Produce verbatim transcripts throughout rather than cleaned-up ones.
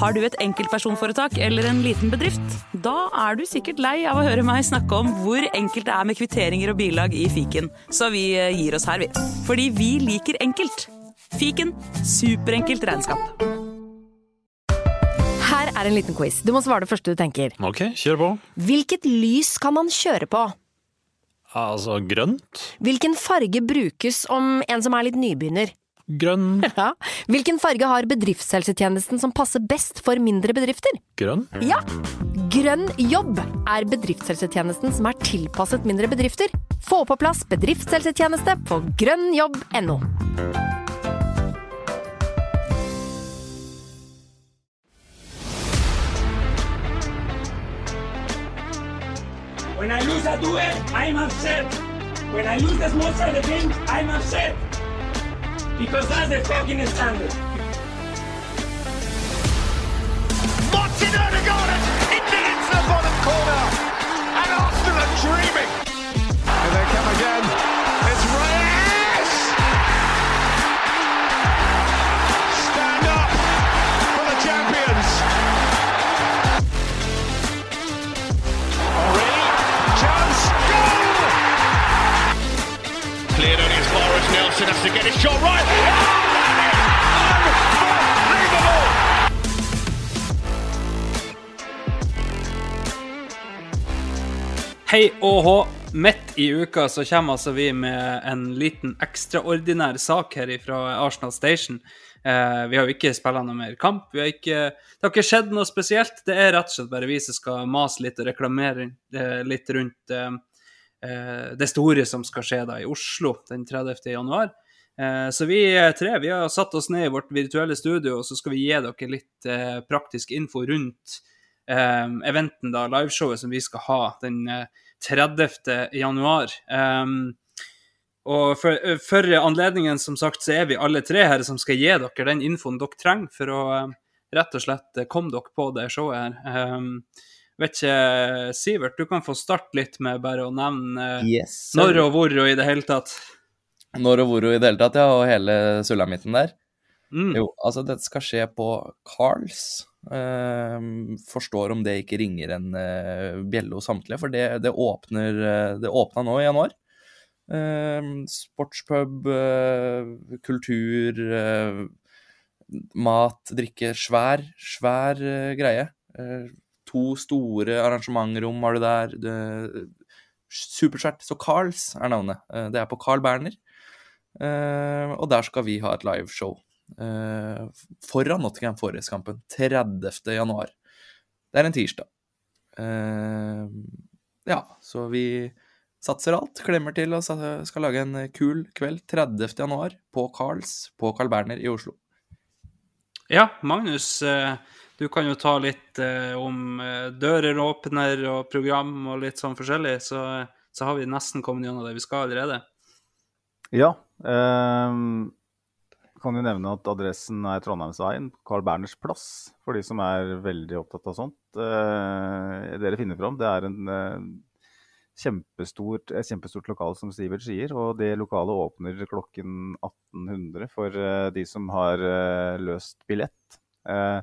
Har du et enkeltpersonforetak eller en liten bedrift? Da er du sikkert lei av å høre meg snakke om hvor enkelt det er med kvitteringer og bilag i fiken. Så vi gir oss her, vi. Fordi vi liker enkelt. Fiken, superenkelt regnskap. Her er en liten quiz. Du må svare det første du tenker. Ok, kjør på. Hvilket lys kan man kjøre på? Altså, grønt? Hvilken farge brukes om en som er litt nybegynner? Grønn. Ja. Hvilken farge har bedriftshelsetjenesten som passer best for mindre bedrifter? Grønn? Ja. Grønn jobb er bedriftshelsetjenesten som er tilpasset mindre bedrifter. Få på plass bedriftshelsetjeneste på grønnjobb punktum no. When I lose a duel, I'm upset. When I lose the small side of the game, I'm upset. Because that's the fucking standard. Martin Odegaard into the bottom corner. And Arsenal are dreaming. And they come again. It's Reyes! Stand up for the champions. Henry, chance, goal! Cleared only as far as Nelson has to get his shot right. Hei og hå, midt i uka så kommer altså vi med en liten ekstraordinær sak her fra Arsenal Station. Eh, vi har jo ikke spillet noe mer kamp, vi har ikke, det har ikke skjedd noe spesielt, det er rett og slett bare vi som skal mase litt og reklamere eh, litt rundt eh, det store som skal skje da i Oslo den tredivte januar. Eh, så vi tre, vi har satt oss ned i vårt virtuelle studio, og så skal vi gi dere litt eh, praktisk info rundt eh, eventen da, liveshowet som vi skal ha den eh, tredivte januar. Um, og for, for anledningen, som sagt, så er vi alle tre her som skal gi dere den infoen dere trenger for å uh, rett og slett komme dere på det showet her. Um, vet ikke, Sivert, du kan få starte litt med bare å nevne uh, yes, når og hvor og i det hele tatt. Når og hvor og i det hele tatt, ja, og hele sulamitten der. Mm. Jo, altså det skal skje på Carls. Uh, forstår om det ikke ringer en uh, bjelle hos samtlige, for det, det åpner uh, det åpnet nå i januar. Uh, sportspub, uh, kultur, uh, mat, drikke, svær, svær uh, greie. Uh, to store arrangementrom har du der. Det, supersvært, så Carls er navnet. Uh, det er på Carl Berner. Uh, og der skal vi ha et live show. Uh, foran Nottingham Forest-kampen tredivte januar. Det er en tirsdag. Uh, ja, så vi satser alt, klemmer til og skal lage en kul kveld tredivte januar på Carls, på Carl Berner i Oslo. Ja, Magnus, du kan jo ta litt om dører, åpner og program og litt sånn forskjellig, så, så har vi nesten kommet gjennom det vi skal allerede. Ja, um kan jo nevne at adressen er Trondheimsveien, Carl Berners plass, for de som er veldig opptatt av sånt. Eh, dere finner fram, det er en eh, kjempestort, et kjempestort lokal som Sivert sier, og det lokalet åpner klokken atten hundre for eh, de som har eh, løst billett. Eh,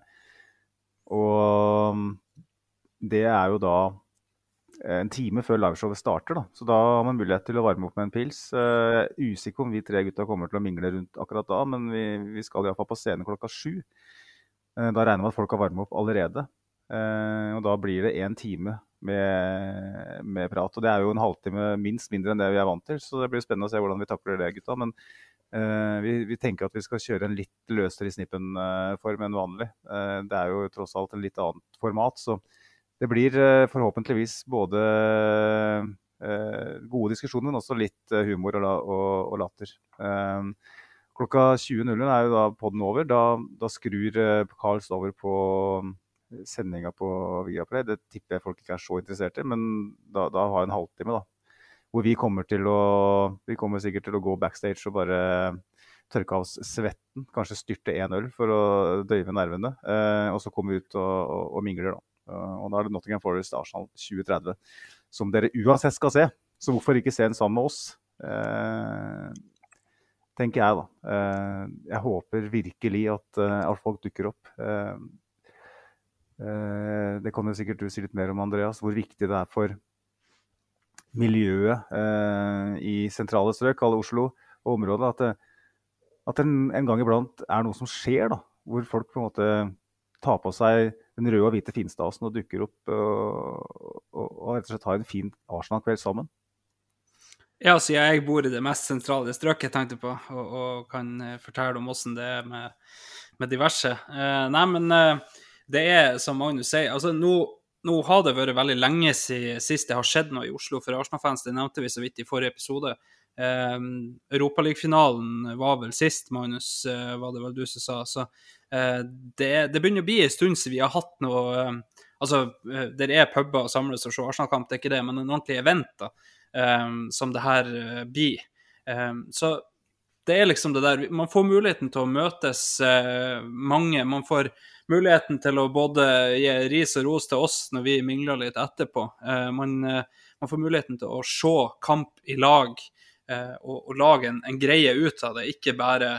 og det er jo da en time før liveshowet starter, da. Så da har man mulighet til å varme opp med en pils. Uh, usikker om vi tre gutta kommer til å mingle rundt akkurat da, men vi, vi skal i hvert fall på scenen klokka sju. Uh, da regner vi at folk har varmet opp allerede. Uh, og da blir det en time med, med prat. Og det er jo en halvtime minst mindre enn det vi er vant til, så det blir spennende å se hvordan vi takler det, gutta. Men uh, vi, vi tenker at vi skal kjøre en litt løsere i snippen-form enn vanlig. Uh, det er jo tross alt en litt annet format, så det blir forhåpentligvis både eh, gode diskusjoner, men også litt humor og, og, og latter. Eh, klokka tjue null null er jo da podden over. Da, da skrur eh, Carls over på sendinga på Viaplay. Det tipper jeg folk ikke er så interessert i, men da, da har jeg en halvtime da. Hvor vi kommer til å, vi kommer sikkert til å gå backstage og bare tørke av oss svetten, kanskje styrte en øl for å døyve nervene, eh, og så komme ut og, og, og mingler da. Uh, og da er det Nottingham Forest Arsenal tjue tretti, som dere uansett skal se. Så hvorfor ikke se en sammen med oss? Uh, tenker jeg da. Uh, jeg håper virkelig at, uh, at folk dukker opp. Uh, eh, det kan jo sikkert du si litt mer om, Andreas, hvor viktig det er for miljøet eh, i sentrale strøk, alle Oslo og området, at, det, at en, en gang iblant er noe som skjer da, hvor folk på en måte tar på seg den røde og hvite finstasen og dukker opp og, og, og rett og slett har en fin Arsenal-kveld sammen. Ja, så jeg bor i det mest sentrale strøket, jeg tenkte på, og, og kan fortelle om hvordan det er med, med diverse. Eh, nei, men eh, det er, som Magnus sier, altså nå, nå har det vært veldig lenge siden sist det har skjedd noe i Oslo for Arsenal-fans, det nevnte vi så vidt i forrige episode. Eh, Europaliga-finalen var vel sist, Magnus, eh, var det vel du som sa, så eh, det, det begynner å bli en stund siden vi har hatt noe, eh, altså, eh, det er pubber og samles og så Arsenal-kamp, det er ikke det, men en ordentlig event da, Um, som det her uh, blir. Um, så det er liksom det der, man får muligheten til å møtes uh, mange, man får muligheten til å både gi ris og ros til oss når vi mingler litt etterpå. Uh, man, uh, man får muligheten til å se kamp i lag uh, og, og lage en, en greie ut av det, ikke bare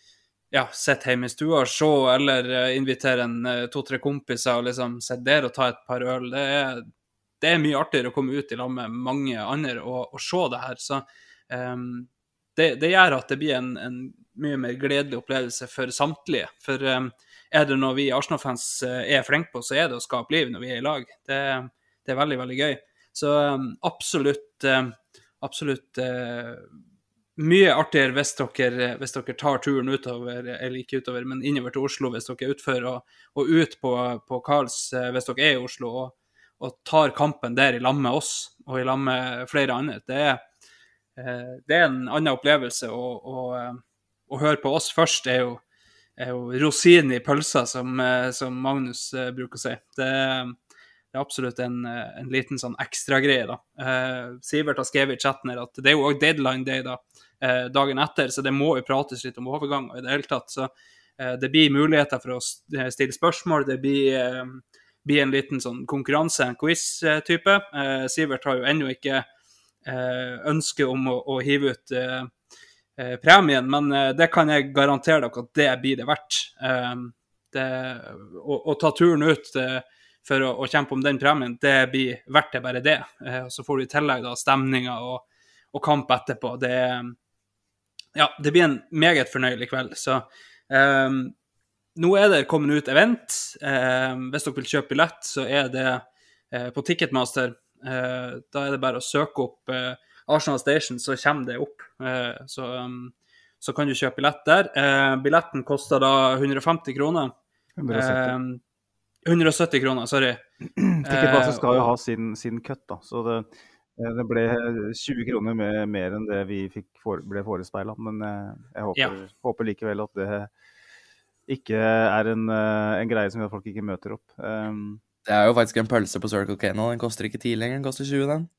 ja, sett hjemme i stua, se eller uh, invitere en uh, to-tre kompiser og liksom sett der og ta et par øl. Det er Det er mye artigere å komme ut i lag med mange andre og, og se det her. Så um, det, det gjør at det blir en, en mye mer gledelig opplevelse for samtlige. For um, er det noe vi Arsenal-fans uh, er flinke på, så er det å skape liv når vi er i lag. Det, det er veldig, veldig gøy. Så um, absolutt, um, absolutt uh, mye artigere hvis dere, hvis dere tar turen utover, eller ikke utover, men innover til Oslo hvis dere er utfor, og, og ut på, på Karls uh, hvis dere er i Oslo, og og tar kampen der i lag med oss, og i lag med flere andre. Det er, eh, det er en annen opplevelse, og, og, eh, å høre på oss først er jo, er jo rosin i pølsa, som, eh, som Magnus eh, bruker å si. Det, det er absolutt en, en liten sånn ekstra greie da. Eh, Sivert har skrevet i chatten her at det er jo også deadline day da, eh, dagen etter, så det må jo prates litt om overgang og i det hele tatt. Så eh, det blir muligheter for å stille spørsmål, det blir... Eh, blir en liten sånn konkurranse, en quiz-type. Eh, Sivert har jo ennå ikke eh, ønske om å, å hive ut eh, eh, premien, men eh, det kan jeg garantere dere at det blir det verdt. Eh, det, å, å ta turen ut eh, for å, å kjempe om den premien, det blir verdt det bare det. Eh, så får du i tillegg da stemninger og, og kamp etterpå. Det, ja, det blir en meget fornøyelig kveld, så... Eh, Nå er det kommet ut event. Eh, hvis dere vil kjøpe billett, så er det eh, på Ticketmaster. Eh, da er det bare å søke opp eh, Arsenal Station, så kommer det opp. Eh, så, um, så kan du kjøpe billett der. Eh, billetten koster da hundre og femti kroner. hundre og sytti. Eh, hundre og sytti kroner, sorry. Ticketmaster skal jo ha sin, sin cut, da. Så det, det ble tjue kroner med, mer enn det vi fikk for, ble forespeilet. Men eh, jeg håper, Ja. håper likevel at det ikke er en, en greie som gjør at folk ikke møter opp. Um, Det er jo faktisk en pølse på Circle K nå. Den koster ikke ti lenger, den koster tjue, den.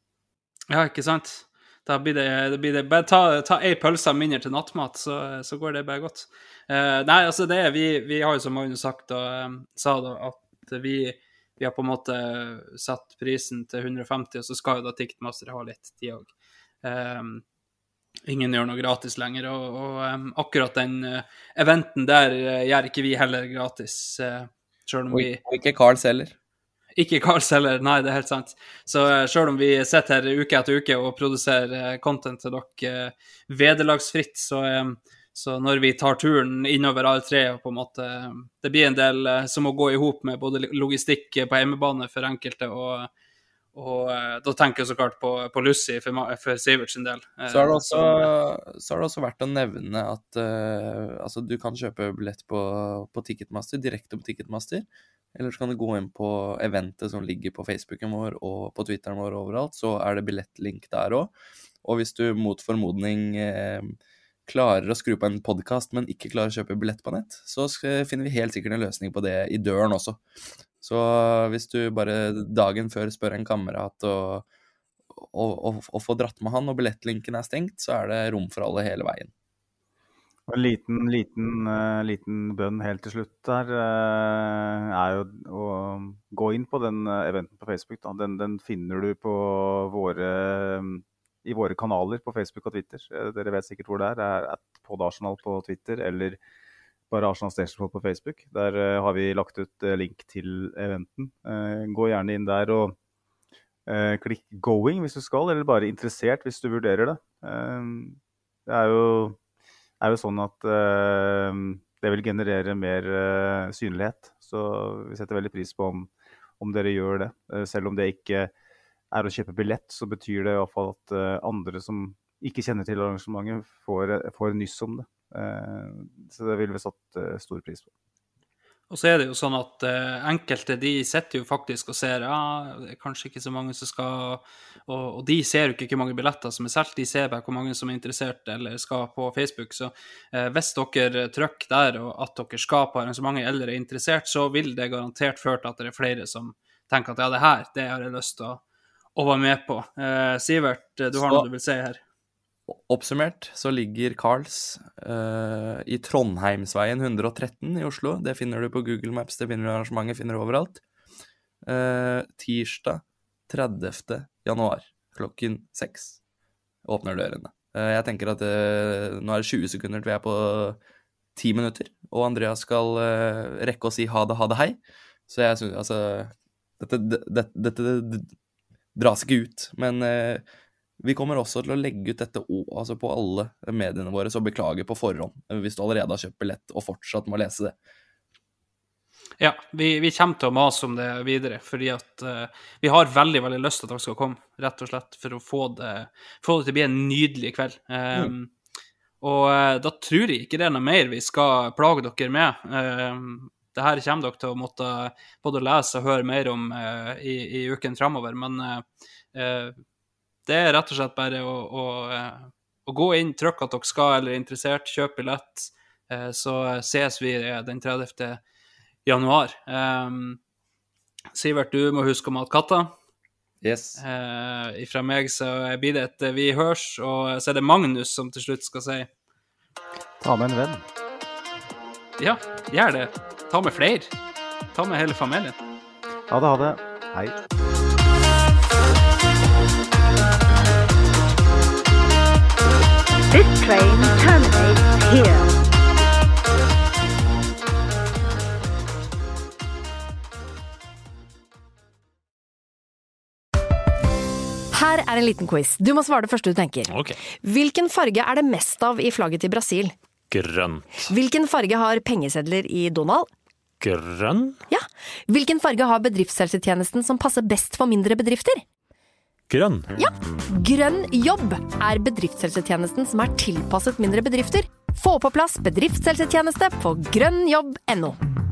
Ja, ikke sant? Da blir det, det, blir det bare ta, ta ei pølse mindre til nattmat, så, så går det bare godt. Uh, nei, altså det er, vi, vi har jo som Magnus sagt og um, sa da, at vi, vi har på en måte satt prisen til hundre og femti, og så skal jo da Ticketmaster ha litt tid også. Um, Ingen gjør noe gratis lenger, og, og um, akkurat den uh, eventen der uh, gjør ikke vi heller gratis, uh, selv om Og vi... ikke- og ikke Carl heller. Ikke Karls heller, nei, det er helt sant. Så uh, selv om vi sitter her uke etter uke og produserer uh, content til dere uh, vederlagsfritt, så, um, så når vi tar turen innover alle tre, og på en måte, um, det blir en del uh, som må gå i hop med både logistikk på hjemmebane for enkelte, og Og uh, da tenker jeg så klart på, på Lucy for, for Sivert sin del. Uh, Så har det også, som, så har det også vært å nevne at uh, altså, du kan kjøpe billett på, på Ticketmaster, direkte på Ticketmaster, eller så kan du gå inn på eventet som ligger på Facebooken vår og på Twitteren vår overalt, så er det billettlink der også. Og hvis du mot formodning eh, klarer å skru på en podcast, men ikke klarer å kjøpe billett på nett, så skal, finner vi helt sikkert en løsning på det i døren også. Så hvis du bare dagen før spør en kamerat og, og, og, og får dratt med han, og billettlinken er stengt, så er det rom for alle hele veien. En liten, liten, uh, liten bønn helt til slutt der uh, er jo å gå inn på den uh, eventen på Facebook. Da. Den, den finner du på våre, um, i våre kanaler på Facebook og Twitter. Uh, dere vet sikkert hvor det er. Det er at Pod Arsenal på Twitter, eller bare Arsenal Station på Facebook. Der uh, har vi lagt ut uh, link til eventen. Uh, gå gjerne inn der og uh, klikk going hvis du skal, eller bare interessert hvis du vurderer det. Uh, det er jo, er jo sånn at uh, det vil generere mer uh, synlighet, så vi setter veldig pris på om, om dere gjør det. Uh, selv om det ikke er å kjøpe billett, så betyr det i hvert fall at uh, andre som ikke kjenner til arrangementet får, får nyss om det. Så det vil vi satt stor pris på. Og så er det jo sånn at uh, enkelte, de sitter jo faktisk og ser, ja, det er kanskje ikke så mange som skal, og, og de ser jo ikke hvor mange billetter som er selv, de ser bare hvor mange som er interessert eller skal på Facebook, så uh, hvis dere trykker der, og at dere skal på arrangementet eller er interessert, så vil det garantert føre til at det er flere som tenker at ja, det her, det har jeg lyst til å, å være med på. Uh, Sivert, du har så... noe du vil si her. Oppsummert så ligger Carls uh, i Trondheimsveien hundre og tretten i Oslo. Det finner du på Google Maps, det finner du arrangementet, finner du overalt. Uh, tirsdag tredivte januar klokken seks åpner dørene. Uh, jeg tenker at uh, nå er det tjue sekunder til vi er på ti minutter, og Andreas skal uh, rekke å si ha det, ha det, hei. Så jeg synes, altså, dette, dette, dette, dette dras ikke ut, men... Uh, Vi kommer også til å legge ut dette altså på alle mediene våre, så beklager på forhånd hvis du allerede har kjøpt billett og fortsatt må lese det. Ja, vi, vi kommer til å mase om det videre, fordi at uh, vi har veldig, veldig lyst til at dere skal komme, rett og slett, for å få det, få det til å bli en nydelig kveld. Um, mm. Og uh, da tror jeg ikke det er noe mer vi skal plage dere med. Um, det her kommer dere til å måtte både lese og høre mer om uh, i, i uken fremover, men... Uh, uh, Det er rett og slett bare å, å, å gå inn, trykke at dere skal eller er interessert, kjøp billett, så ses vi den tredivte januar. Um, Sivert, du må huske å mate katta. Yes. Uh, ifra meg så blir det et vi hørs, og så er det Magnus som til slutt skal si. Ta med en venn. Ja, gjør det. Ta med flere. Ta med hele familien. Ha det, ha det. Hei. This train terminates here. Her er en liten quiz. Du må svare det første du tenker. Ok. Hvilken farge er det mest av i flagget til Brasil? Grønt. Hvilken farge har pengesedler i Donald? Grønn? Ja. Hvilken farge har bedriftshelsetjenesten som passer best for mindre bedrifter? Grønn. Ja. Grønn jobb er bedriftshelsetjenesten som er tilpasset mindre bedrifter. Få på plass bedriftshelsetjeneste på grønn jobb punktum no.